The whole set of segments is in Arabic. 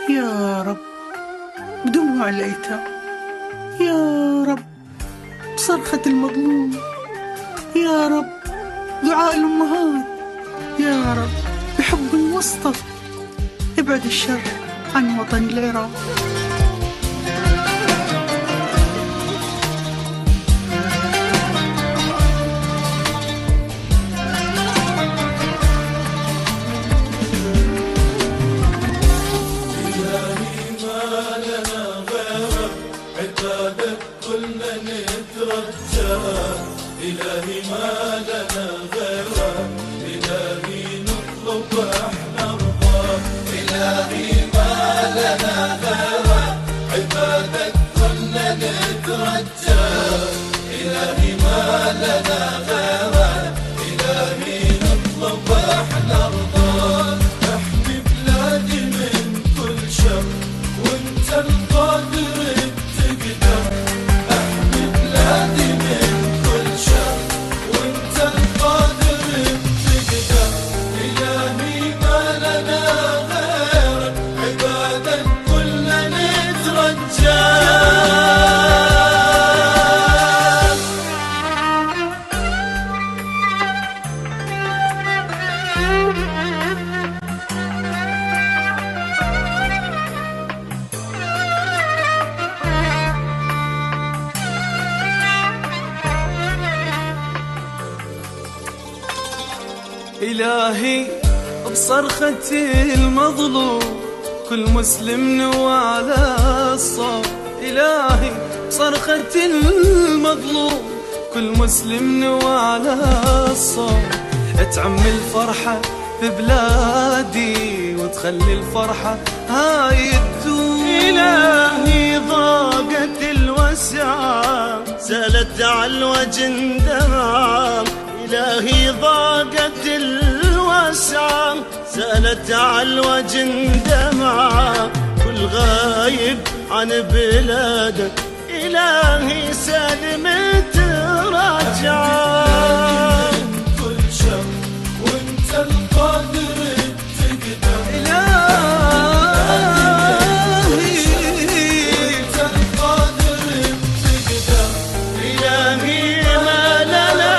يا رب بدموع الأيتام، يا رب بصرخة المظلوم، يا رب دعاء الأمهات، يا رب بحب المصطفى ابعد الشر عن وطن العراق. إلهي ما لنا غيرك، إلهي نطلب احنا رضاك، إلهي ما لنا غيرك، عبادك كلنا نترجاك، إلهي ما لنا غيرك، إلهي نطلب احنا رضاك، احمي بلادي من كل شر وانت القادر بتقدر، احمي بلادي من إلهي بصرخة المظلوم كل مسلم نوى على الصوت، إلهي بصرخة المظلوم كل مسلم نوى على الصوت، تعم الفرحة في بلادي وتخلي الفرحة هاي تدوم. إلهي ضاقت الوسعة سالت على الوجه دمعة، إلهي ضاقت الوسعة سالت على الوجه دمعة، كل غايب عن بلادك إلهي سالمت رجعة، كل شر وانت القادر بتقدر، إلهي وانت القادر بتقدر، إلهي ما لنا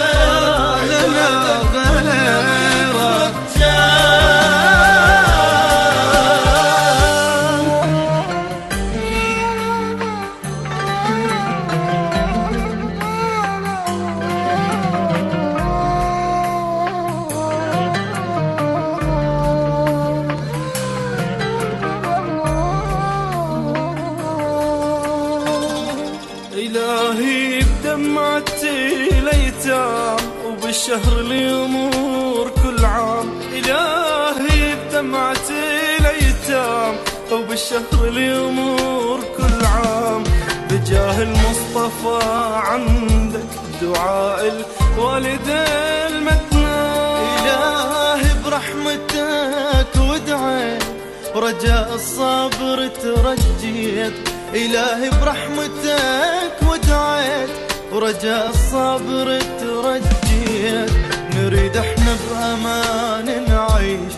إلهي بدمعة الأيتام وبالشهر اليمور كل عام، إلهي بدمعة الأيتام وبالشهر اليمور كل عام، بجاه المصطفى عندك دعاء الوالد المتنام. إلهي برحمتك ودعيت ورجاء الصبر ترجيت، إلهي برحمتك ودعيت ورجاء الصبر ترجيت، نريد احنا بأمان نعيش